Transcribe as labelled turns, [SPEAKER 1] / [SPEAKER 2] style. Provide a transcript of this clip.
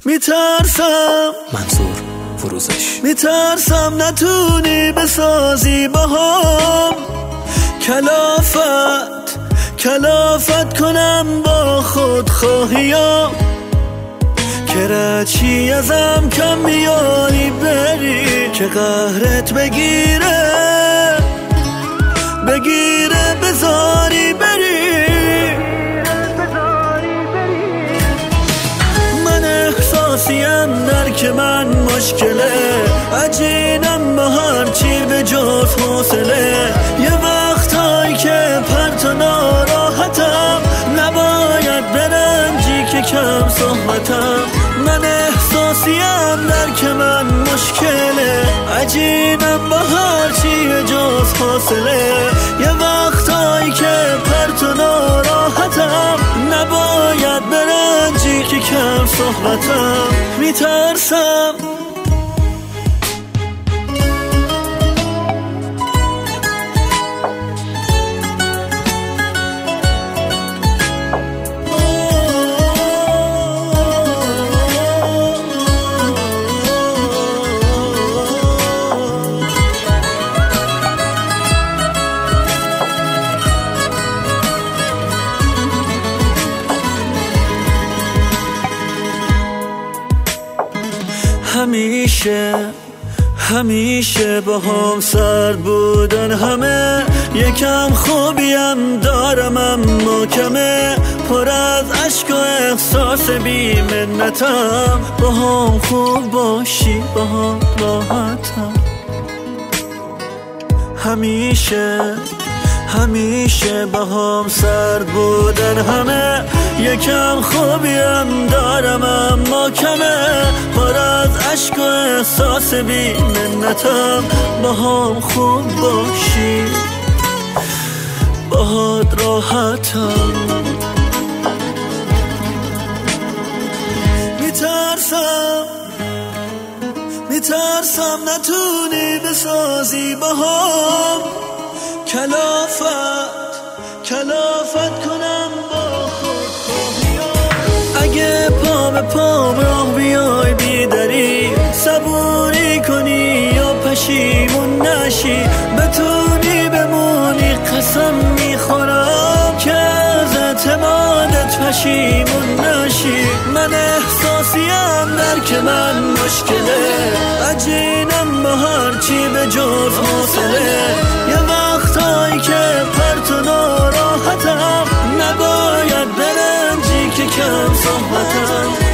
[SPEAKER 1] میترسم
[SPEAKER 2] منظور فروزش.
[SPEAKER 1] میترسم نتونی بسازی باهام کلافت کنم با خودخواهیام که رچی ازم کم میاری بری که قهرت بگیره بذاری بری. من احساسیم درک من مشکله عجینم با هر چی به جز حوصله. یه وقتایی که پرت و ناراحتم نباید برنجی که کم صحبتم. من احساسیم درک من مشکله عجینم با هر چی به جز حوصله. یه وقتایی که پرت و ناراحتم نباید برنجی که کم صحبتم. میترسم همیشه با هم سرد بودن همه. یکم خوبیم دارم اما کمه پر از عشق و احساس بی منتم. با هم خوب باشی با هم راحتم. همیشه با هم سرد بودن همه. یکم خوبیم دارم اما کمه پر از عشق و احساس بی منتم. با هم خوب باشی باهات راحتم. میترسم نتونی بسازی باهام کلافت کنم با خودخواهیام. اگه پا به پام راه بیای بیداری صبوری کنی یا پشیمون نشی بتونی بمونی قسم میخورم که از اعتمادت پشیمون نشی. من احساسیم درک من مشکله عجینم با هر چی به جز حوصله. یه وقتایی که پرت و ناراحتم نباید برنجی که کم صحبتم.